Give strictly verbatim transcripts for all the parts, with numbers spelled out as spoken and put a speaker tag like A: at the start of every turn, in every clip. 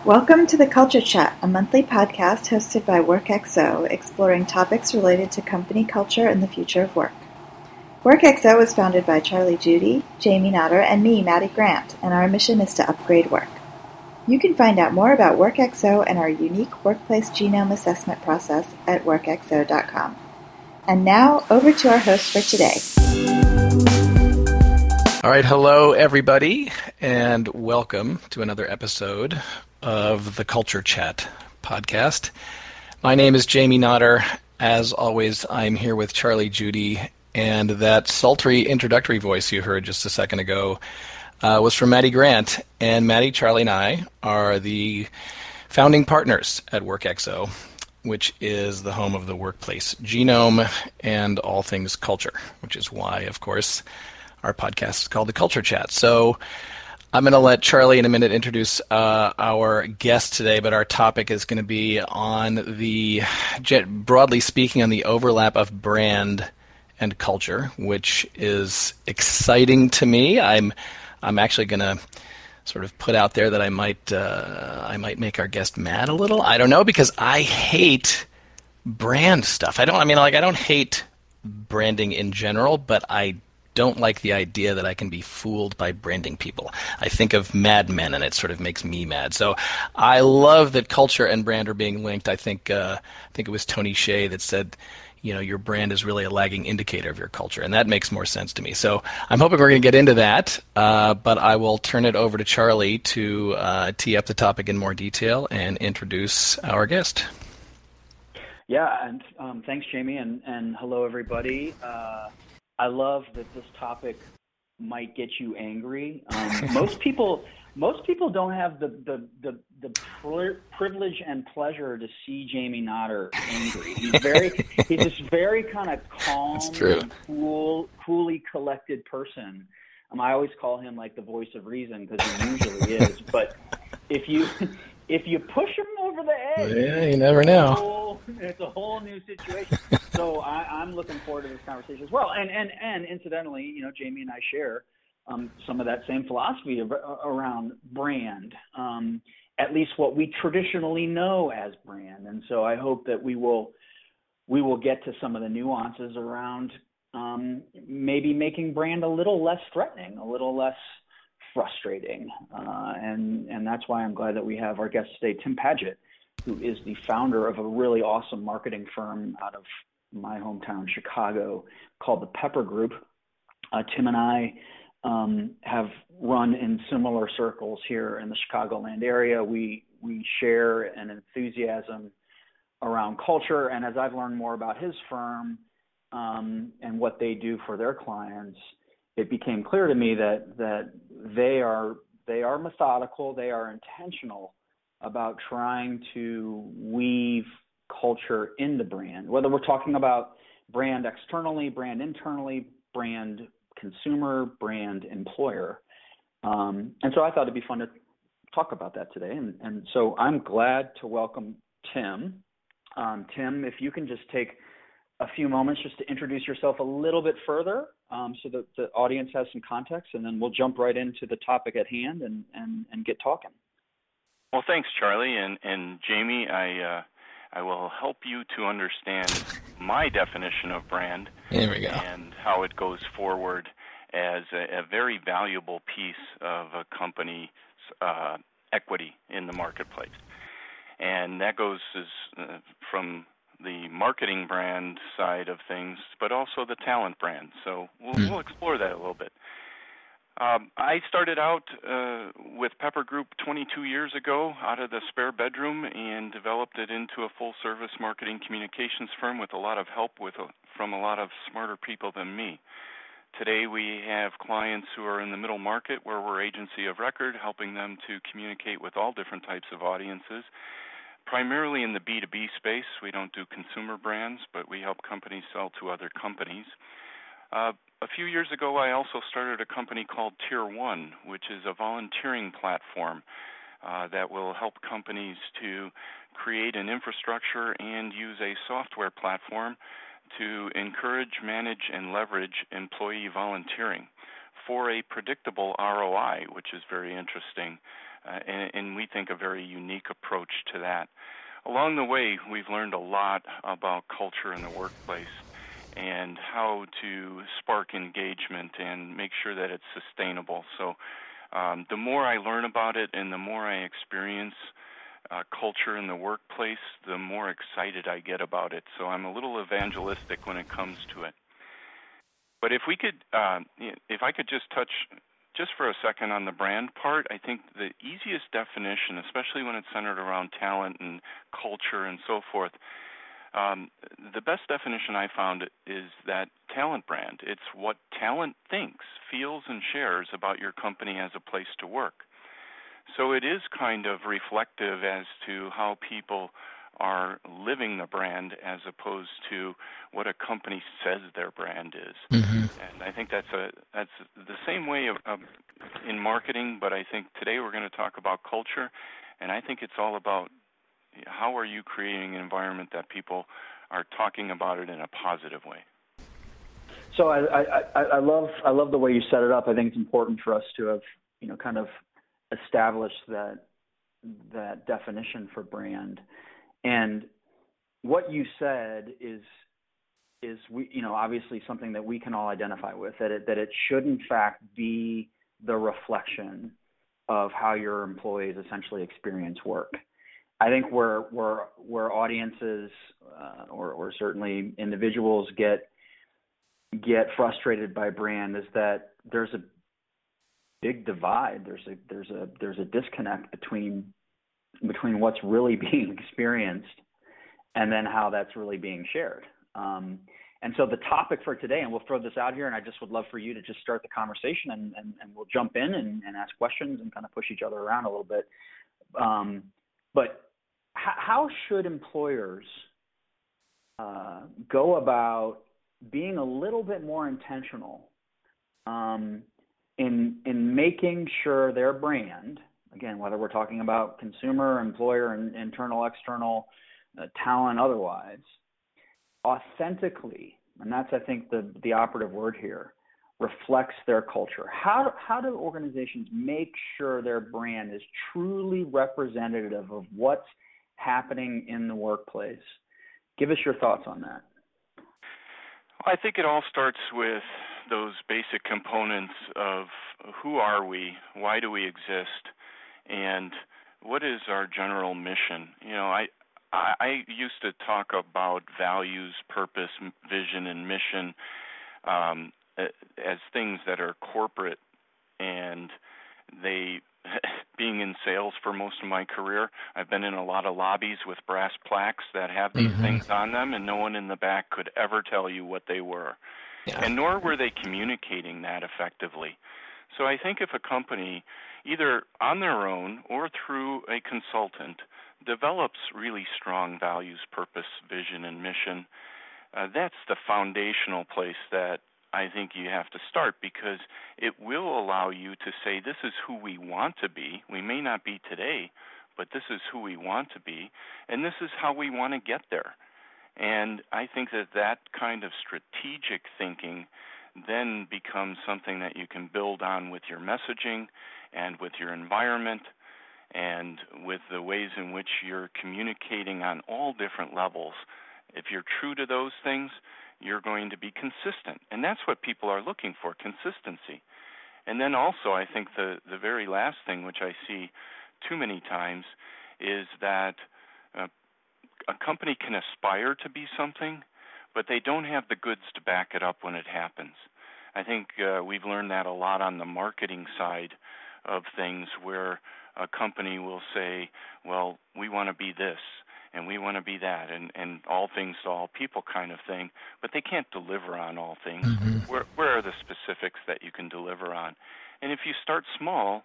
A: Welcome to the Culture Chat, a monthly podcast hosted by WorkXO, exploring topics related to company culture and the future of work. WorkXO was founded by Charlie Judy, Jamie Notter, and me, Maddie Grant, and our mission is to upgrade work. You can find out more about WorkXO and our unique workplace genome assessment process at work x o dot com. And now, over to our host for today.
B: All right, hello everybody, and welcome to another episode of the Culture Chat podcast. My name is Jamie Notter. As always, I'm here with Charlie Judy, and that sultry introductory voice you heard just a second ago uh, was from Maddie Grant. And Maddie, Charlie, and I are the founding partners at WorkXO, which is the home of the workplace genome and all things culture, which is why, of course, our podcast is called The Culture Chat. So I'm going to let Charlie in a minute introduce uh, our guest today, but our topic is going to be on the, broadly speaking, on the overlap of brand and culture, which is exciting to me. I'm I'm actually going to sort of put out there that I might uh, I might make our guest mad a little. I don't know, because I hate brand stuff. I don't. I mean, like I don't hate branding in general, but I don't like the idea that I can be fooled by branding people. I think of Mad Men, and it sort of makes me mad. So I love that culture and brand are being linked. I think uh, I think it was Tony Hsieh that said, you know, your brand is really a lagging indicator of your culture, and that makes more sense to me. So I'm hoping we're going to get into that, uh, but I will turn it over to Charlie to uh, tee up the topic in more detail and introduce our guest.
C: Yeah, and um, thanks, Jamie, and, and hello, everybody. Uh, I love that this topic might get you angry. Um, most people, most people don't have the the the, the pri- privilege and pleasure to see Jamie Notter angry. He's very, he's this very kind of calm, and cool, coolly collected person. Um, I always call him like the voice of reason, because he usually is. But if you if you push him over the edge,
B: yeah, you never know.
C: It's a whole, it's a whole new situation. So I, I'm looking forward to this conversation as well. And and and incidentally, you know, Jamie and I share um, some of that same philosophy of, uh, around brand, um, at least what we traditionally know as brand. And so I hope that we will we will get to some of the nuances around um, maybe making brand a little less threatening, a little less frustrating. Uh, and and that's why I'm glad that we have our guest today, Tim Paget, who is the founder of a really awesome marketing firm out of my hometown, Chicago, called the Pepper Group. Uh, Tim and I um, have run in similar circles here in the Chicagoland area. We we share an enthusiasm around culture, and as I've learned more about his firm um, and what they do for their clients, it became clear to me that that they are they are methodical, they are intentional about trying to weave culture in the brand, whether we're talking about brand externally, brand internally, brand consumer, brand employer. Um, and so I thought it'd be fun to talk about that today. And, and so I'm glad to welcome Tim. Um, Tim, if you can just take a few moments just to introduce yourself a little bit further um, so that the audience has some context, and then we'll jump right into the topic at hand and, and, and get talking.
D: Well, thanks, Charlie. And, and Jamie, I uh, I will help you to understand my definition of brand.
B: There we go.
D: And how it goes forward as a, a very valuable piece of a company's uh, equity in the marketplace. And that goes as, uh, from the marketing brand side of things, but also the talent brand. So we'll, mm. we'll explore that a little bit. Um, I started out uh, with Pepper Group twenty-two years ago out of the spare bedroom and developed it into a full-service marketing communications firm with a lot of help with a, from a lot of smarter people than me. Today we have clients who are in the middle market where we're agency of record, helping them to communicate with all different types of audiences, primarily in the B two B space. We don't do consumer brands, but we help companies sell to other companies. Uh, a few years ago, I also started a company called Tier One, which is a volunteering platform uh, that will help companies to create an infrastructure and use a software platform to encourage, manage, and leverage employee volunteering for a predictable R O I, which is very interesting uh, and, and we think a very unique approach to that. Along the way, we've learned a lot about culture in the workplace and how to spark engagement and make sure that it's sustainable. So um, the more I learn about it and the more I experience uh, culture in the workplace, the more excited I get about it. So I'm a little evangelistic when it comes to it. But if we could, uh, if I could just touch just for a second on the brand part, I think the easiest definition, especially when it's centered around talent and culture and so forth, um, the best definition I found is that talent brand. It's what talent thinks, feels, and shares about your company as a place to work. So it is kind of reflective as to how people are living the brand as opposed to what a company says their brand is. Mm-hmm. And I think that's a that's the same way of, of in marketing, but I think today we're going to talk about culture, and I think it's all about how are you creating an environment that people are talking about it in a positive way.
C: So I, I, I love I love the way you set it up. I think it's important for us to have, you know, kind of established that that definition for brand. And what you said is, is we, you know, obviously something that we can all identify with, that it, that it should in fact be the reflection of how your employees essentially experience work. I think where where where audiences uh, or, or certainly individuals get get frustrated by brand is that there's a big divide. There's a there's a there's a disconnect between between what's really being experienced and then how that's really being shared. Um, and so the topic for today, and we'll throw this out here, and I just would love for you to just start the conversation, and, and, and we'll jump in and, and ask questions and kind of push each other around a little bit. Um, but h- how should employers uh, go about being a little bit more intentional um, in in making sure their brand, again, whether we're talking about consumer, employer, and internal, external, uh, talent, otherwise, authentically, and that's, I think, the, the operative word here, reflects their culture. How, how do organizations make sure their brand is truly representative of what's happening in the workplace? Give us your thoughts on that.
D: I think it all starts with those basic components of who are we, why do we exist, and what is our general mission? You know, I I used to talk about values, purpose, vision, and mission um, as things that are corporate, and they, being in sales for most of my career, I've been in a lot of lobbies with brass plaques that have these mm-hmm. things on them, and no one in the back could ever tell you what they were. Yeah. And nor were they communicating that effectively. So I think if a company, either on their own or through a consultant, develops really strong values, purpose, vision, and mission, uh, that's the foundational place that I think you have to start, because it will allow you to say, this is who we want to be. We may not be today, but this is who we want to be, and this is how we want to get there. And I think that that kind of strategic thinking then becomes something that you can build on with your messaging and with your environment and with the ways in which you're communicating on all different levels. If you're true to those things, you're going to be consistent. And that's what people are looking for, consistency. And then also, I think the, the very last thing, which I see too many times, is that uh, a company can aspire to be something, but they don't have the goods to back it up when it happens. I think uh, we've learned that a lot on the marketing side of things, where a company will say, well, we want to be this, and we want to be that, and, and all things to all people kind of thing, but they can't deliver on all things. Mm-hmm. Where, where are the specifics that you can deliver on? And if you start small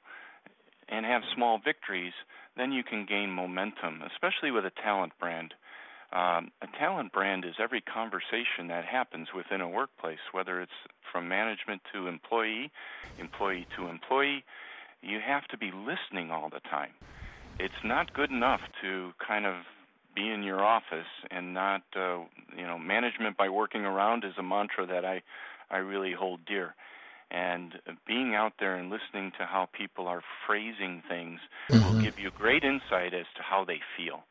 D: and have small victories, then you can gain momentum, especially with a talent brand. Um, a talent brand is every conversation that happens within a workplace, whether it's from management to employee, employee to employee. You have to be listening all the time. It's not good enough to kind of be in your office and not, uh, you know, management by working around is a mantra that I, I really hold dear. And being out there and listening to how people are phrasing things
B: mm-hmm.
D: will give you great insight as to how they feel.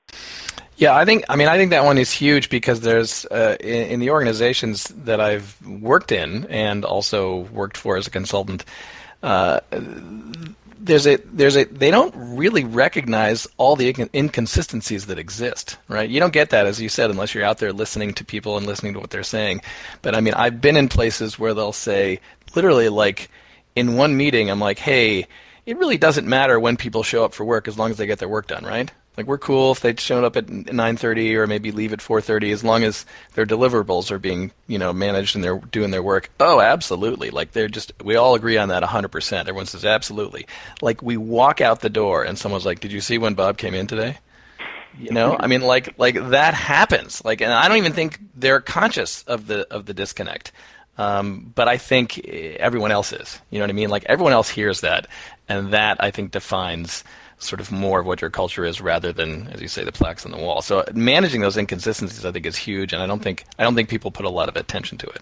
B: Yeah, I think, I mean, I think that one is huge because there's, uh, in, in the organizations that I've worked in and also worked for as a consultant, uh, there's a, there's a, they don't really recognize all the inc- inconsistencies that exist, right? You don't get that, as you said, unless you're out there listening to people and listening to what they're saying. But I mean, I've been in places where they'll say, literally, like, in one meeting, I'm like, hey, it really doesn't matter when people show up for work as long as they get their work done, right? Like, we're cool if they showed up at nine thirty or maybe leave at four thirty as long as their deliverables are being, you know, managed and they're doing their work. Oh, absolutely. Like, they're just, we all agree on that one hundred percent. Everyone says absolutely. Like, we walk out the door and someone's like, did you see when Bob came in today? You know, I mean, like, like that happens. Like, and I don't even think they're conscious of the of the disconnect. Um, but I think everyone else is. You know what I mean? Like, everyone else hears that, and that, I think, defines sort of more of what your culture is rather than, as you say, the plaques on the wall. So managing those inconsistencies, I think, is huge, and I don't think I don't think people put a lot of attention to it.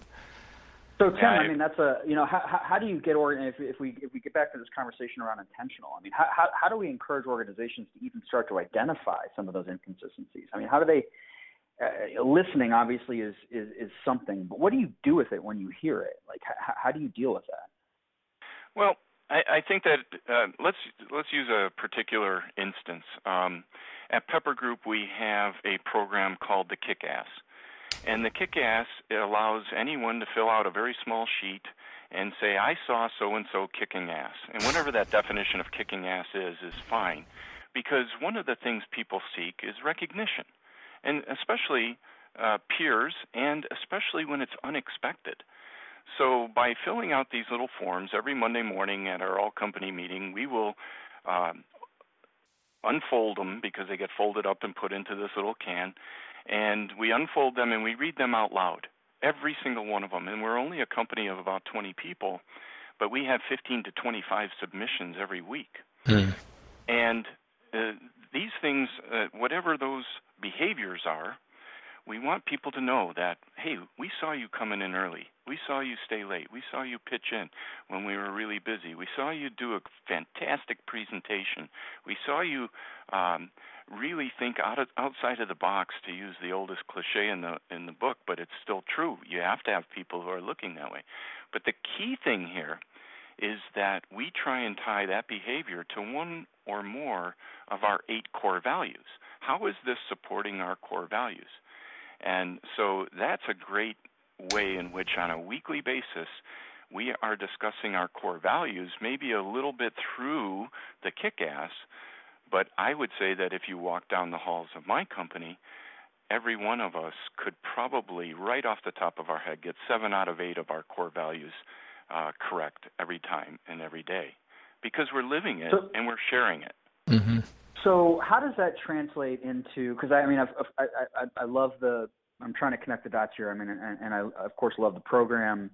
C: So Tim, I mean, that's a you know, how how do you get or if if we if we get back to this conversation around intentional, I mean, how how how do we encourage organizations to even start to identify some of those inconsistencies? I mean, how do they uh, listening obviously is, is is something, but what do you do with it when you hear it? Like, how, how do you deal with that?
D: Well, I, I think that uh, let's let's use a particular instance. Um, at Pepper Group, we have a program called the Kick-Ass. And the Kick-Ass, it allows anyone to fill out a very small sheet and say, I saw so-and-so kicking ass. And whatever that definition of kicking ass is, is fine. Because one of the things people seek is recognition, and especially uh, peers, and especially when it's unexpected. So by filling out these little forms every Monday morning at our all-company meeting, we will um, unfold them because they get folded up and put into this little can. And we unfold them and we read them out loud, every single one of them. And we're only a company of about twenty people, but we have fifteen to twenty-five submissions every week.
B: Mm.
D: And uh, these things, uh, whatever those behaviors are, we want people to know that, hey, we saw you coming in early. We saw you stay late. We saw you pitch in when we were really busy. We saw you do a fantastic presentation. We saw you um, really think out of, outside of the box, to use the oldest cliche in the in the book, but it's still true. You have to have people who are looking that way. But the key thing here is that we try and tie that behavior to one or more of our eight core values. How is this supporting our core values? And so that's a great way in which on a weekly basis we are discussing our core values, maybe a little bit through the Kick-Ass, but I would say that if you walk down the halls of my company, every one of us could probably, right off the top of our head, get seven out of eight of our core values uh, correct every time and every day, because we're living it so, and we're sharing it.
B: Mm-hmm.
C: So how does that translate into, because I, I mean, I've, I, I, I love the, I'm trying to connect the dots here. I mean, and, and I, of course, love the program.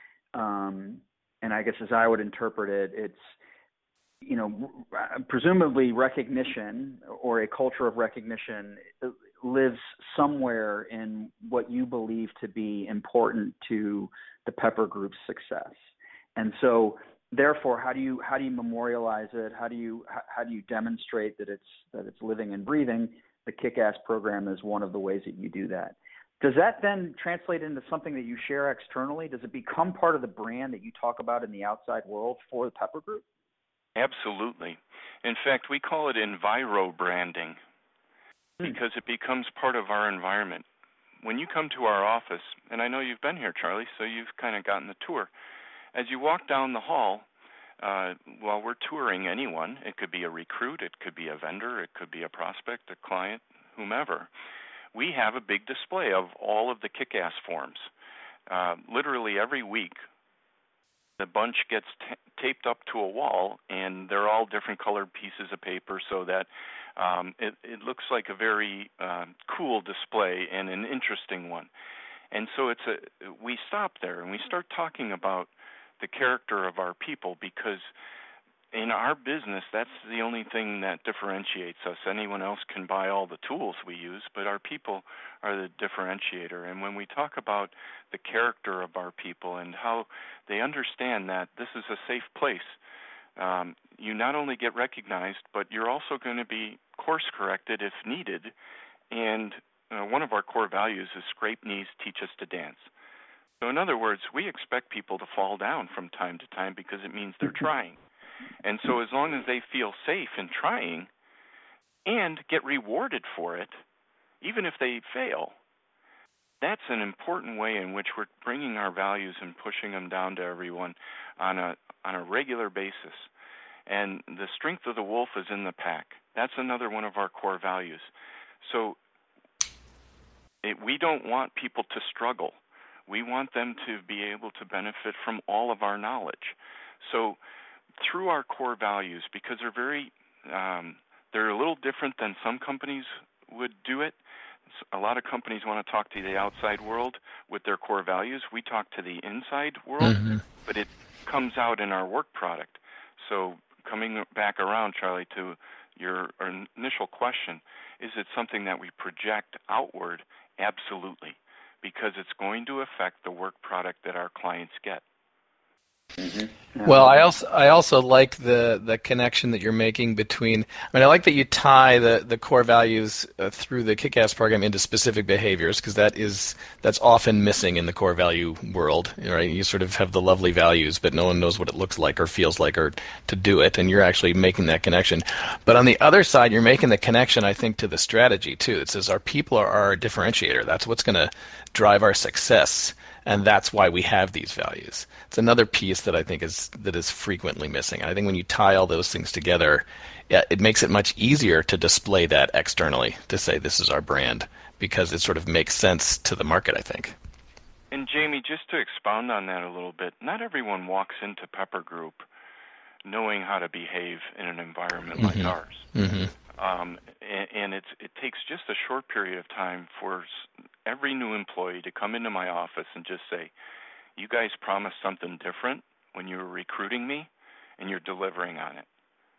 C: Um, and I guess as I would interpret it, it's, you know, presumably recognition or a culture of recognition lives somewhere in what you believe to be important to the Pepper Group's success. And so therefore, how do you how do you memorialize it? How do you how, how do you demonstrate that it's that it's living and breathing? The Kick-Ass program is one of the ways that you do that. Does that then translate into something that you share externally? Does it become part of the brand that you talk about in the outside world for the Pepper Group?
D: Absolutely. In fact, we call it enviro branding because it becomes part of our environment. When you come to our office, and I know you've been here, Charlie, so you've kind of gotten the tour. As you walk down the hall, uh, while we're touring anyone, it could be a recruit, it could be a vendor, it could be a prospect, a client, whomever, we have a big display of all of the Kick-Ass forms. Uh, literally every week, the bunch gets t- taped up to a wall, and they're all different colored pieces of paper so that um, it, it looks like a very uh, cool display and an interesting one. And so it's a we stop there and we start talking about the character of our people, because in our business, that's the only thing that differentiates us. Anyone else can buy all the tools we use, but our people are the differentiator. And when we talk about the character of our people and how they understand that this is a safe place, um, you not only get recognized, but you're also going to be course-corrected if needed. And uh, one of our core values is scrape knees, teach us to dance. So in other words, we expect people to fall down from time to time because it means they're trying. And so as long as they feel safe in trying and get rewarded for it, even if they fail, that's an important way in which we're bringing our values and pushing them down to everyone on a on a regular basis. And the strength of the wolf is in the pack. That's another one of our core values. So it, we don't want people to struggle. We want them to be able to benefit from all of our knowledge. So through our core values, because they're very, um, they're a little different than some companies would do it. A lot of companies want to talk to the outside world with their core values. We talk to the inside world, mm-hmm. but it comes out in our work product. So coming back around, Charlie, to your initial question, is it something that we project outward? Absolutely, because it's going to affect the work product that our clients get.
B: Mm-hmm. Yeah. Well, I also I also like the, the connection that you're making between. I mean, I like that you tie the, the core values uh, through the Kick-Ass program into specific behaviors, because that is that's often missing in the core value world. Right? You sort of have the lovely values, but no one knows what it looks like or feels like or to do it, and you're actually making that connection. But on the other side, you're making the connection, I think, to the strategy too. It says our people are our differentiator. That's what's going to drive our success. And that's why we have these values. It's another piece that I think is that is frequently missing. I think when you tie all those things together, yeah, it makes it much easier to display that externally, to say this is our brand, because it sort of makes sense to the market, I think.
D: And Jamie, just to expound on that a little bit, not everyone walks into Pepper Group knowing how to behave in an environment mm-hmm. like ours. Mm-hmm. Um, and, and it's, it takes just a short period of time for every new employee to come into my office and just say, you guys promised something different when you were recruiting me, and you're delivering on it.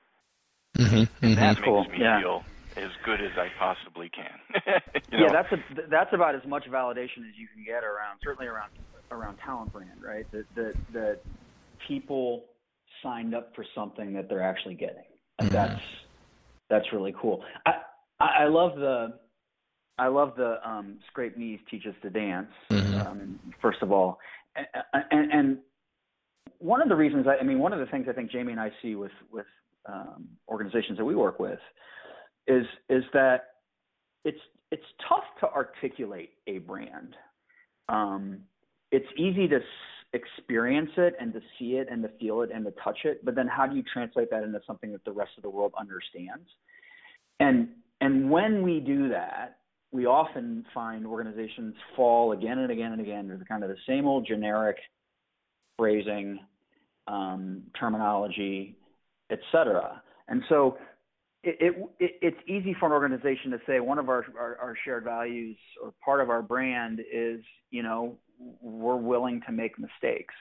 B: Mm-hmm.
D: And that
C: cool.
D: makes me
C: yeah.
D: feel as good as I possibly can. you
C: yeah,
D: know?
C: that's a, that's about as much validation as you can get around, certainly around around talent brand, right? That that that people signed up for something that they're actually getting. And mm-hmm. That's that's really cool. I, I I love the I love the um, scrape knees, teach us to dance. Mm-hmm. Um, first of all, and, and, and one of the reasons I, I mean, one of the things I think Jamie and I see with with um, organizations that we work with is is that it's it's tough to articulate a brand. Um, it's easy to s- experience it and to see it and to feel it and to touch it, but then how do you translate that into something that the rest of the world understands? And and when we do that, we often find organizations fall again and again and again to kind of the same old generic phrasing, um, terminology, et cetera. And so it, it, it, it's easy for an organization to say one of our, our, our shared values or part of our brand is, you know, we're willing to make mistakes.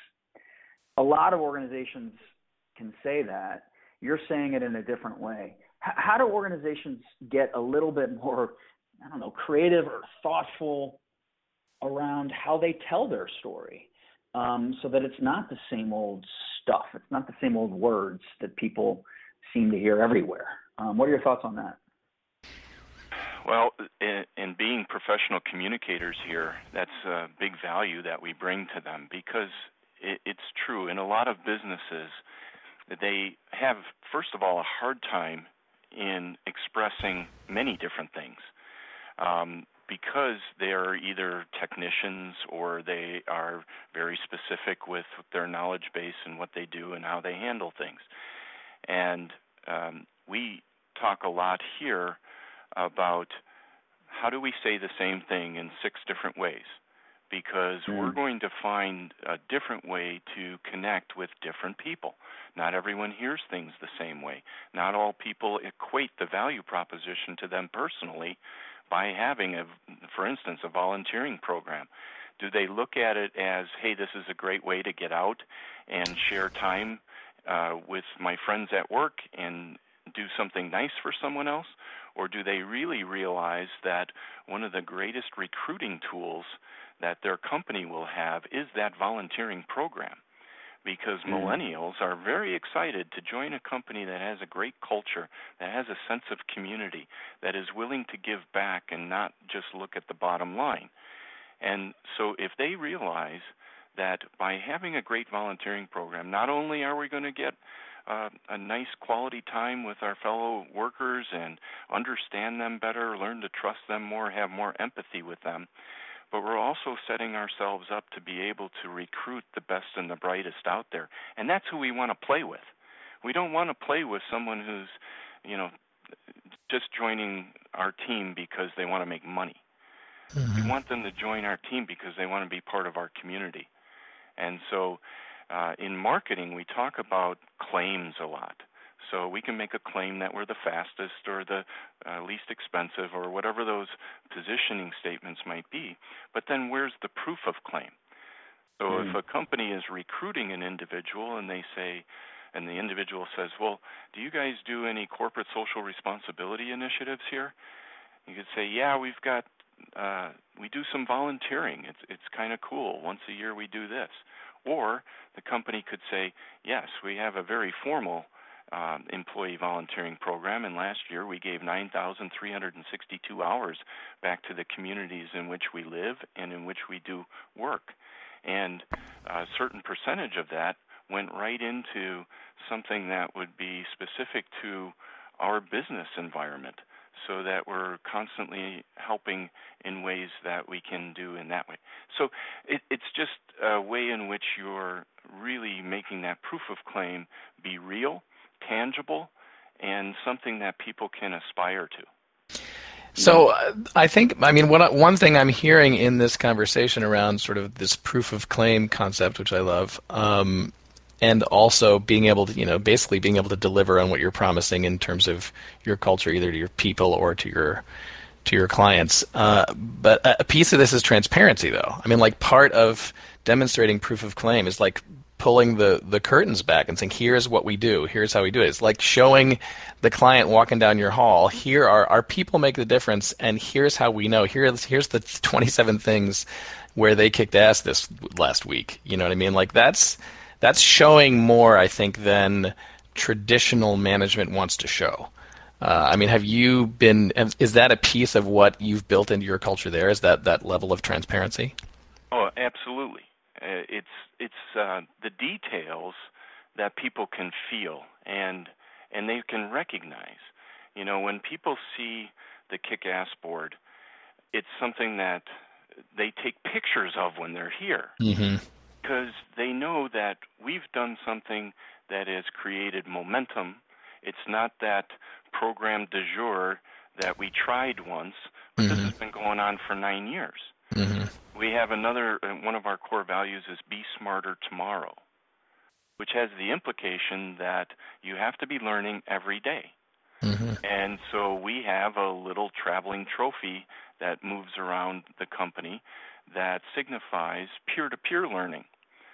C: A lot of organizations can say that. You're saying it in a different way. H- how do organizations get a little bit more, I don't know, creative or thoughtful around how they tell their story, um, so that it's not the same old stuff. It's not the same old words that people seem to hear everywhere. Um, what are your thoughts on that?
D: Well, in, in being professional communicators here, that's a big value that we bring to them, because it, it's true. In a lot of businesses, they have, first of all, a hard time in expressing many different things. Um, because they're either technicians or they are very specific with their knowledge base and what they do and how they handle things. And um, we talk a lot here about how do we say the same thing in six different ways, because mm. we're going to find a different way to connect with different people. Not everyone hears things the same way. Not all people equate the value proposition to them personally by having, a, for instance, a volunteering program. Do they look at it as, hey, this is a great way to get out and share time uh, with my friends at work and do something nice for someone else? Or do they really realize that one of the greatest recruiting tools that their company will have is that volunteering program? Because mm. millennials are very excited to join a company that has a great culture, that has a sense of community, that is willing to give back and not just look at the bottom line. And so if they realize that by having a great volunteering program, not only are we going to get uh, a nice quality time with our fellow workers and understand them better, learn to trust them more, have more empathy with them, but we're also setting ourselves up to be able to recruit the best and the brightest out there. And that's who we want to play with. We don't want to play with someone who's, you know, just joining our team because they want to make money. Mm-hmm. We want them to join our team because they want to be part of our community. And so uh, in marketing, we talk about claims a lot. So we can make a claim that we're the fastest or the uh, least expensive or whatever those positioning statements might be. But then where's the proof of claim? So mm. if a company is recruiting an individual and they say, and the individual says, well, do you guys do any corporate social responsibility initiatives here? You could say, yeah, we've got, uh, we do some volunteering. It's it's kind of cool. Once a year we do this. Or the company could say, yes, we have a very formal Um, employee volunteering program, and last year we gave nine thousand three hundred sixty-two hours back to the communities in which we live and in which we do work. And a certain percentage of that went right into something that would be specific to our business environment, so that we're constantly helping in ways that we can do in that way. So it, it's just a way in which you're really making that proof of claim be real, tangible, and something that people can aspire to.
B: So uh, I think, I mean, one, one thing I'm hearing in this conversation around sort of this proof of claim concept, which I love, um, and also being able to, you know, basically being able to deliver on what you're promising in terms of your culture, either to your people or to your to your clients. Uh, but a piece of this is transparency, though. I mean, like part of demonstrating proof of claim is like pulling the, the curtains back and saying, here's what we do, here's how we do it. It's like showing the client walking down your hall, here are our people make the difference, and here's how we know. Here's here's the twenty-seven things where they kicked ass this last week. You know what I mean? Like that's that's showing more, I think, than traditional management wants to show. Uh, I mean, have you been, is that a piece of what you've built into your culture there? Is that that level of transparency?
D: Oh, absolutely. Uh, it's it's uh, the details that people can feel and and they can recognize. You know, when people see the kick-ass board, it's something that they take pictures of when they're here, mm-hmm. because they know that we've done something that has created momentum. It's not that program du jour that we tried once, but mm-hmm. this has been going on for nine years. Mm-hmm. We have another, one of our core values is be smarter tomorrow, which has the implication that you have to be learning every day. Mm-hmm. And so we have a little traveling trophy that moves around the company that signifies peer-to-peer learning.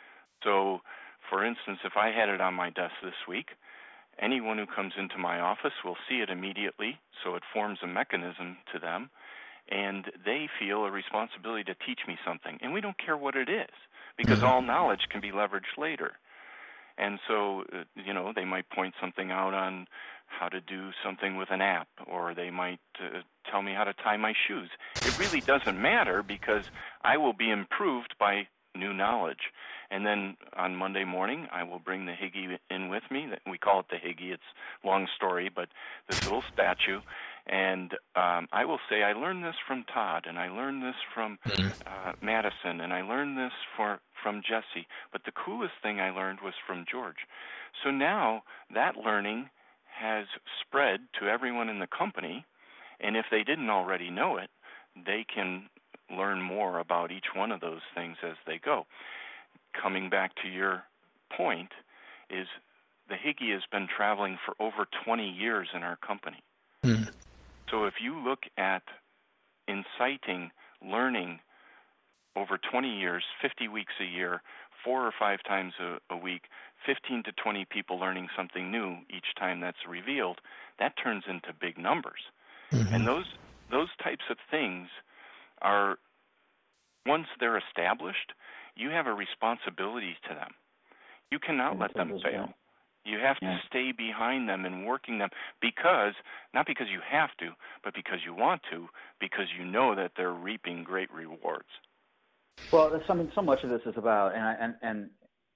D: So, for instance, if I had it on my desk this week, anyone who comes into my office will see it immediately, so it forms a mechanism to them, and they feel a responsibility to teach me something. And we don't care what it is, because all knowledge can be leveraged later. And so, uh, you know, they might point something out on how to do something with an app, or they might uh, tell me how to tie my shoes. It really doesn't matter, because I will be improved by new knowledge. And then on Monday morning, I will bring the Higgy in with me. We call it the Higgy. It's a long story, but this little statue. And um, I will say, I learned this from Todd, and I learned this from uh, Madison, and I learned this for, from Jesse. But the coolest thing I learned was from George. So now that learning has spread to everyone in the company, and if they didn't already know it, they can learn more about each one of those things as they go. Coming back to your point, is the Higgy has been traveling for over twenty years in our company. Mm. So if you look at inciting learning over twenty years, fifty weeks a year, four or five times a, a week, fifteen to twenty people learning something new each time that's revealed, that turns into big numbers. Mm-hmm. And those those types of things are, once they're established, you have a responsibility to them. You cannot let them fail. You have to yeah. stay behind them and working them because, not because you have to, but because you want to, because you know that they're reaping great rewards.
C: Well, that's something, so much of this is about, and I, and, and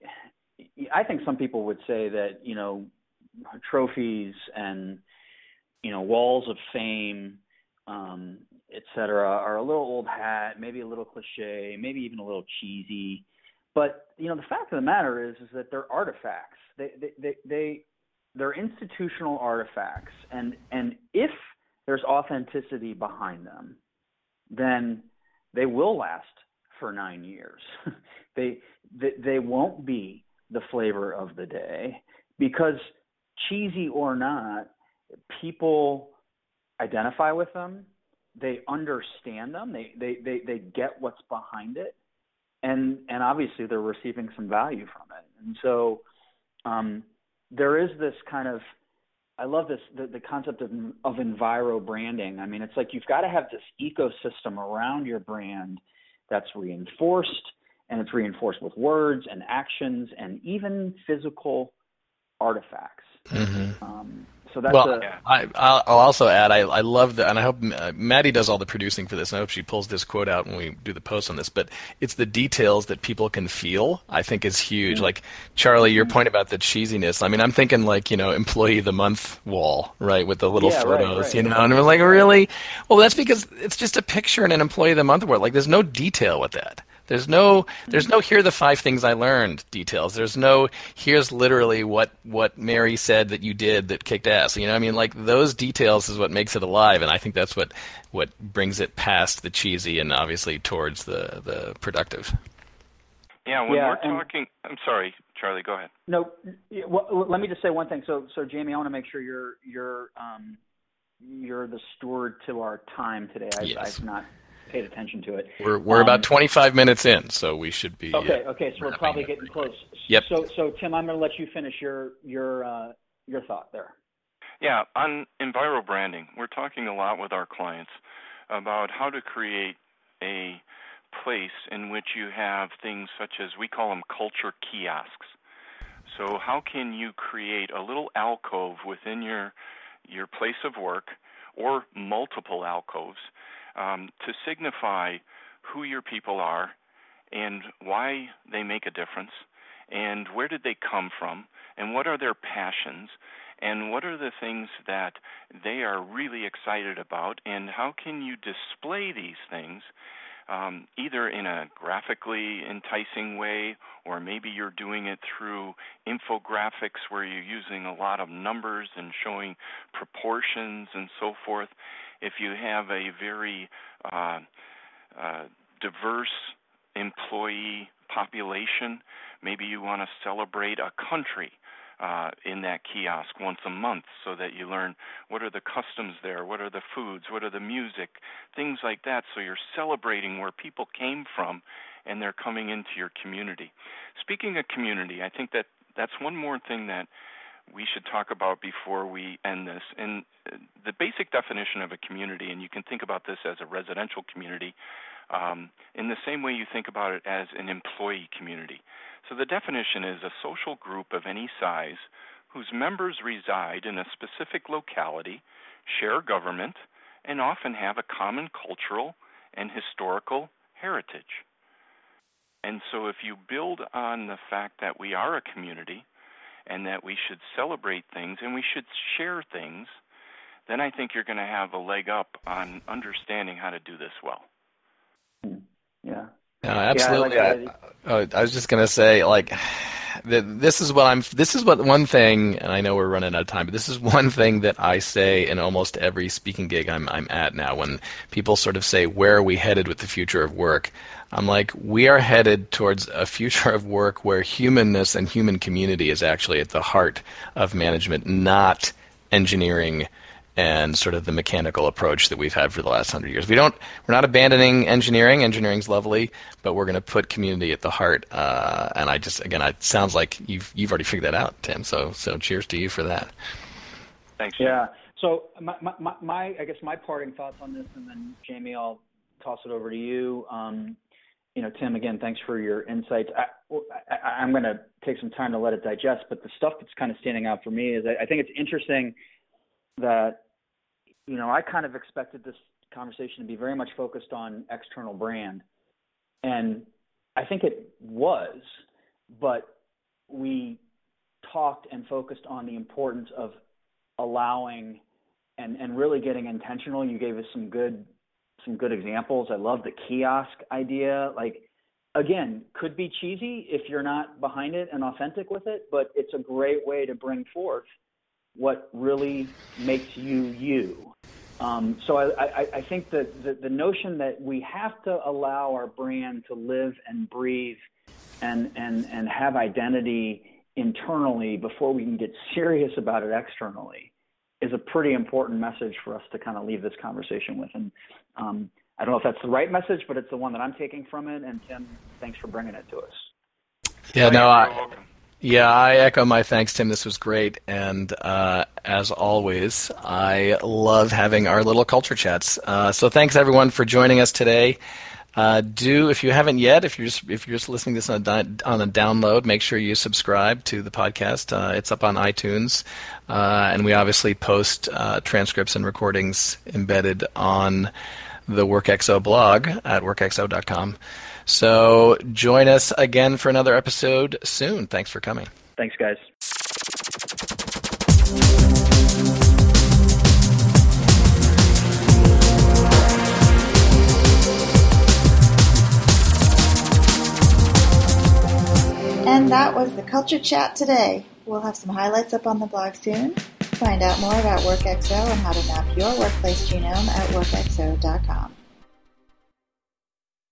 C: I think some people would say that, you know, trophies and, you know, walls of fame, um, et cetera, are a little old hat, maybe a little cliche, maybe even a little cheesy. But, you know, the fact of the matter is, is that they're artifacts. They, they, they, they, they're institutional artifacts. And, and if there's authenticity behind them, then they will last for nine years. they, they, they won't be the flavor of the day because, cheesy or not, people identify with them. They understand them. They, they, they, they get what's behind it. And and obviously they're receiving some value from it. And so um, there is this kind of, I love this, the, the concept of, of enviro branding. I mean, it's like you've got to have this ecosystem around your brand that's reinforced, and it's reinforced with words and actions and even physical artifacts. Mm-hmm. Um, so that's
B: well,
C: a,
B: I, I'll also add, I, I love the, and I hope uh, Maddie does all the producing for this, and I hope she pulls this quote out when we do the post on this, but it's the details that people can feel, I think is huge. Mm-hmm. Like, Charlie, your point about the cheesiness, I mean, I'm thinking like, you know, employee of the month wall, right, with the little
C: yeah,
B: photos,
C: right, right.
B: you know, and we're like, really? Well, that's because it's just a picture in an employee of the month award. Like, there's no detail with that. There's no, there's no, here are the five things I learned details. There's no, here's literally what, what Mary said that you did that kicked ass. You know, I mean, like, those details is what makes it alive, and I think that's what, what brings it past the cheesy and obviously towards the, the productive.
D: Yeah, when
C: yeah,
D: we're talking, I'm sorry, Charlie, go ahead.
C: No, well, let me just say one thing. So, so Jamie, I want to make sure you're, you're, um, you're the steward to our time today. I,
B: yes.
C: I've not paid attention to it.
B: We're we're
C: um,
B: about twenty-five minutes in, so we should be
C: okay.
B: Uh,
C: okay, so we're probably getting close.
B: Yep.
C: So so Tim, I'm going to let you finish your your uh, your thought there.
D: Yeah, on enviro branding, we're talking a lot with our clients about how to create a place in which you have things such as, we call them culture kiosks. So how can you create a little alcove within your your place of work, or multiple alcoves, Um, to signify who your people are and why they make a difference and where did they come from and what are their passions and what are the things that they are really excited about, and how can you display these things um, either in a graphically enticing way, or maybe you're doing it through infographics where you're using a lot of numbers and showing proportions and so forth. If you have a very uh, uh, diverse employee population, maybe you want to celebrate a country uh, in that kiosk once a month so that you learn what are the customs there, what are the foods, what are the music, things like that. So you're celebrating where people came from and they're coming into your community. Speaking of community, I think that that's one more thing that we should talk about before we end this. And the basic definition of a community, and you can think about this as a residential community, um, in the same way you think about it as an employee community. So the definition is a social group of any size whose members reside in a specific locality, share government, and often have a common cultural and historical heritage. And so if you build on the fact that we are a community, and that we should celebrate things and we should share things, then I think you're going to have a leg up on understanding how to do this well.
C: Yeah.
B: No, absolutely.
C: Yeah, I,
B: like I, I, I was just going to say, like, this is what I'm. This is what one thing, and I know we're running out of time, but this is one thing that I say in almost every speaking gig I'm I'm at now. When people sort of say, "Where are we headed with the future of work?" I'm like, we are headed towards a future of work where humanness and human community is actually at the heart of management, not engineering and sort of the mechanical approach that we've had for the last hundred years. We don't, we're not abandoning engineering. Engineering's lovely, but we're going to put community at the heart. Uh, and I just, again, it sounds like you've you've already figured that out, Tim. So so cheers to you for that.
D: Thanks.
C: Yeah. So my, my, my I guess my parting thoughts on this, and then Jamie, I'll toss it over to you. Um, you know, Tim, again, thanks for your insights. I, I, I'm going to take some time to let it digest, but the stuff that's kind of standing out for me is I, I think it's interesting that, you know, I kind of expected this conversation to be very much focused on external brand. And I think it was, but we talked and focused on the importance of allowing and, and really getting intentional. You gave us some good some good examples. I love the kiosk idea. Like, again, could be cheesy if you're not behind it and authentic with it, but it's a great way to bring forth what really makes you you. Um, so I, I, I think that the, the notion that we have to allow our brand to live and breathe and, and, and have identity internally before we can get serious about it externally is a pretty important message for us to kind of leave this conversation with. And um, I don't know if that's the right message, but it's the one that I'm taking from it. And Tim, thanks for bringing it to us.
B: Yeah, no, I, yeah, I echo my thanks, Tim. This was great. And uh, as always, I love having our little culture chats. Uh, so thanks, everyone, for joining us today. Uh, do, if you haven't yet, if you're just, if you're just listening to this on a, di- on a download, make sure you subscribe to the podcast. Uh, it's up on iTunes, uh, and we obviously post uh, transcripts and recordings embedded on the WorkXO blog at work x o dot com. So join us again for another episode soon. Thanks for coming.
C: Thanks, guys.
A: And that was the Culture Chat today. We'll have some highlights up on the blog soon. Find out more about WorkXO and how to map your workplace genome at work x o dot com.